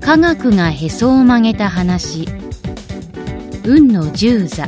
科学がへそを曲げた話。運の十座。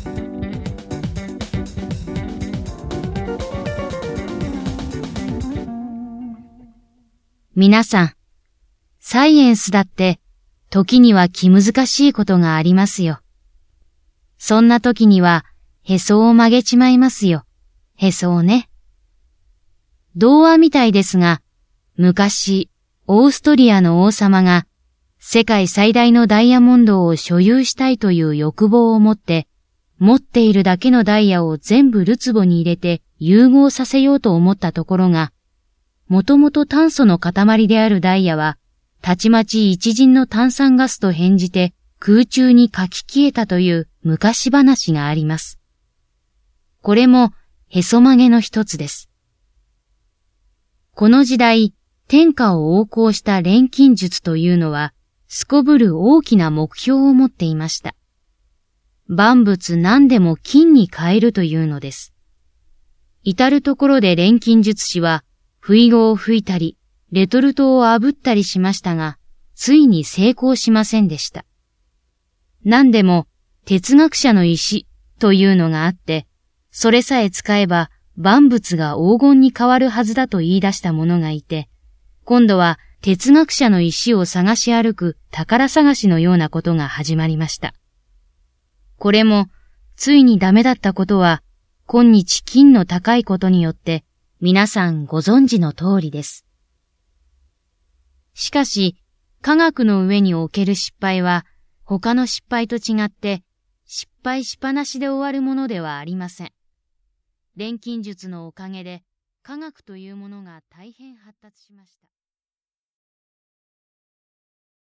皆さん、サイエンスだって時には気難しいことがありますよ。そんな時にはへそを曲げちまいますよ。へそをね。童話みたいですが、昔オーストリアの王様が世界最大のダイヤモンドを所有したいという欲望を持って、持っているだけのダイヤを全部るつぼに入れて融合させようと思ったところが、もともと炭素の塊であるダイヤは、たちまち一陣の炭酸ガスと変じて空中にかき消えたという昔話があります。これもへそ曲げの一つです。この時代、天下を横行した錬金術というのは、すこぶる大きな目標を持っていました。万物何でも金に変えるというのです。至るところで錬金術師は、不意語を吹いたり、レトルトを炙ったりしましたが、ついに成功しませんでした。何でも、哲学者の石というのがあって、それさえ使えば万物が黄金に変わるはずだと言い出した者がいて、今度は哲学者の石を探し歩く宝探しのようなことが始まりました。これも、ついにダメだったことは、今日金の高いことによって、皆さんご存知の通りです。しかし、科学の上における失敗は、他の失敗と違って、失敗しっぱなしで終わるものではありません。錬金術のおかげで、科学というものが大変発達しました。